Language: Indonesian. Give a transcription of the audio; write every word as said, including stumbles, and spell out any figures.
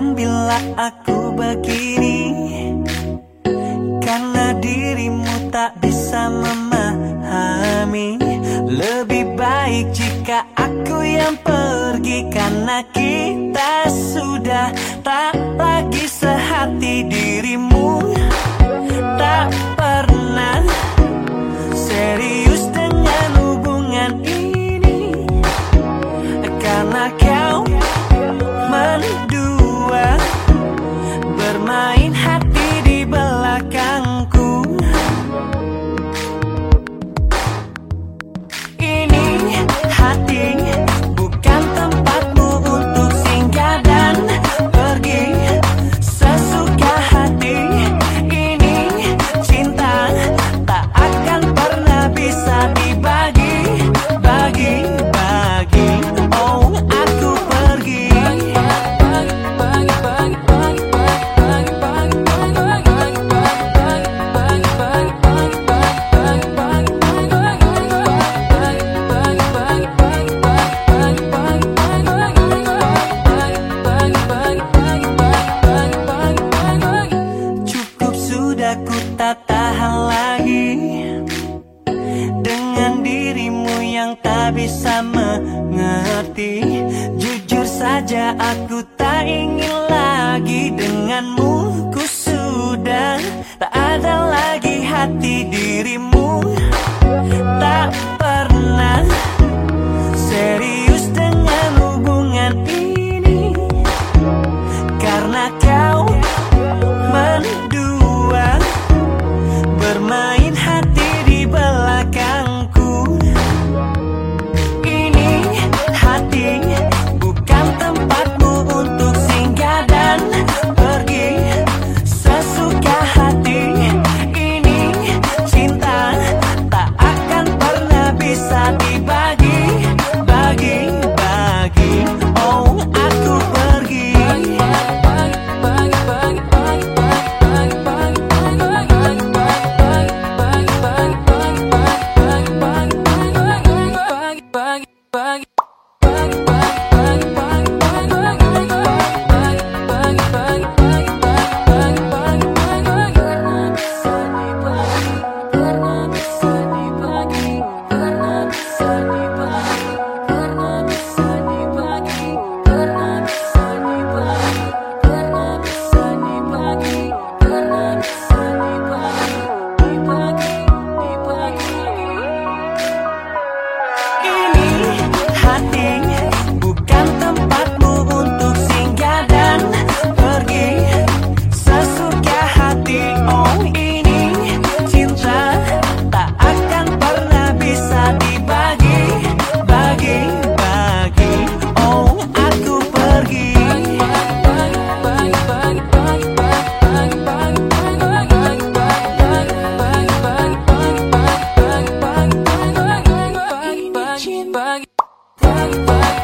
Dan bila aku begini, karena dirimu tak bisa memahami. Lebih baik jika aku yang pergi, karena kita sudah tak lagi sehati. Dirimu tak pernah serius dengan hubungan ini, karena kau mendua bermain hati di belakangku. Ini hati bukan tempatmu untuk singgah dan pergi sesuka hati. Ini cinta tak akan pernah bisa dibagi, bagi, bagi. Oh, aku pergi. Cukup sudah, ku tak tahan lagi dengan dirimu yang tak bisa mengerti. Jujur saja aku tak ingin lagi denganmu. Ku sudah tak ada lagi hati. Dirimu tak pernah serius dengan hubungan ini, karena kau mendua bermain hati di belakangku. Ini hati bukan tempatmu untuk singgah dan pergi sesuka hati. Ini cinta tak akan pernah bisa dibagi, bagi, bagi. Oh, aku pergi. Bagi, bagi, bagi.